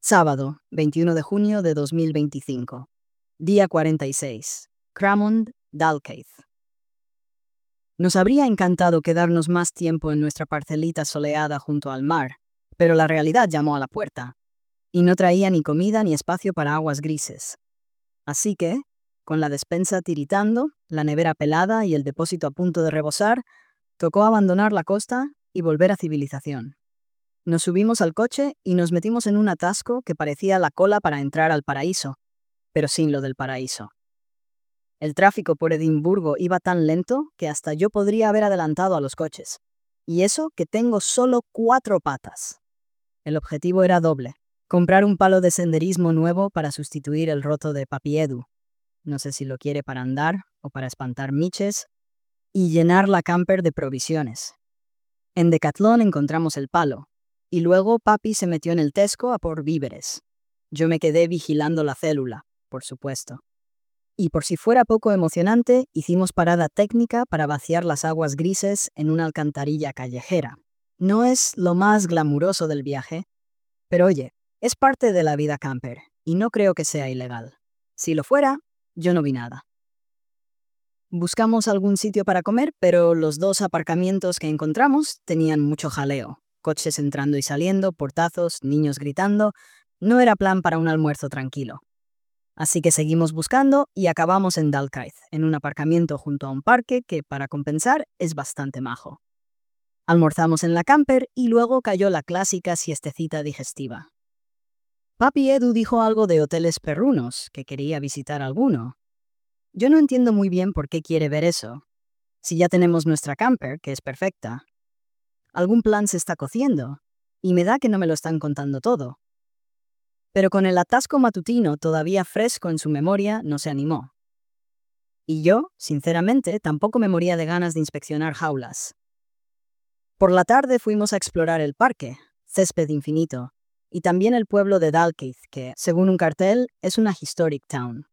Sábado, 21 de junio de 2025. Día 46. Cramond, Dalkeith. Nos habría encantado quedarnos más tiempo en nuestra parcelita soleada junto al mar, pero la realidad llamó a la puerta, y no traía ni comida ni espacio para aguas grises. Así que, con la despensa tiritando, la nevera pelada y el depósito a punto de rebosar, tocó abandonar la costa y volver a civilización. Nos subimos al coche y nos metimos en un atasco que parecía la cola para entrar al paraíso, pero sin lo del paraíso. El tráfico por Edimburgo iba tan lento que hasta yo podría haber adelantado a los coches. Y eso que tengo solo 4 patas. El objetivo era doble: comprar un palo de senderismo nuevo para sustituir el roto de Papi Edu. No sé si lo quiere para andar o para espantar miches. Y llenar la camper de provisiones. En Decathlon encontramos el palo. Y luego Papi se metió en el Tesco a por víveres. Yo me quedé vigilando la célula, por supuesto. Y por si fuera poco emocionante, hicimos parada técnica para vaciar las aguas grises en una alcantarilla callejera. No es lo más glamuroso del viaje, pero oye, es parte de la vida camper, y no creo que sea ilegal. Si lo fuera, yo no vi nada. Buscamos algún sitio para comer, pero los 2 aparcamientos que encontramos tenían mucho jaleo. Coches entrando y saliendo, portazos, niños gritando. No era plan para un almuerzo tranquilo. Así que seguimos buscando y acabamos en Dalkeith, en un aparcamiento junto a un parque que, para compensar, es bastante majo. Almorzamos en la camper y luego cayó la clásica siestecita digestiva. Papi Edu dijo algo de hoteles perrunos, que quería visitar alguno. Yo no entiendo muy bien por qué quiere ver eso. Si ya tenemos nuestra camper, que es perfecta. Algún plan se está cociendo, y me da que no me lo están contando todo. Pero con el atasco matutino todavía fresco en su memoria, no se animó. Y yo, sinceramente, tampoco me moría de ganas de inspeccionar jaulas. Por la tarde fuimos a explorar el parque, césped infinito, y también el pueblo de Dalkeith, que, según un cartel, es una historic town.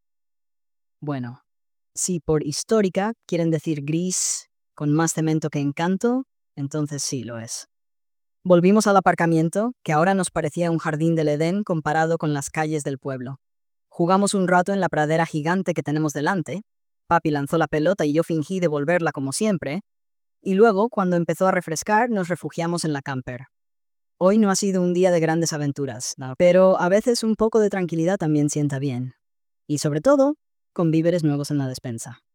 Bueno, si por histórica quieren decir gris, con más cemento que encanto, entonces sí lo es. Volvimos al aparcamiento, que ahora nos parecía un jardín del Edén comparado con las calles del pueblo. Jugamos un rato en la pradera gigante que tenemos delante. Papi lanzó la pelota y yo fingí devolverla como siempre. Y luego, cuando empezó a refrescar, nos refugiamos en la camper. Hoy no ha sido un día de grandes aventuras, ¿no? Pero a veces un poco de tranquilidad también sienta bien. Y sobre todo, con víveres nuevos en la despensa.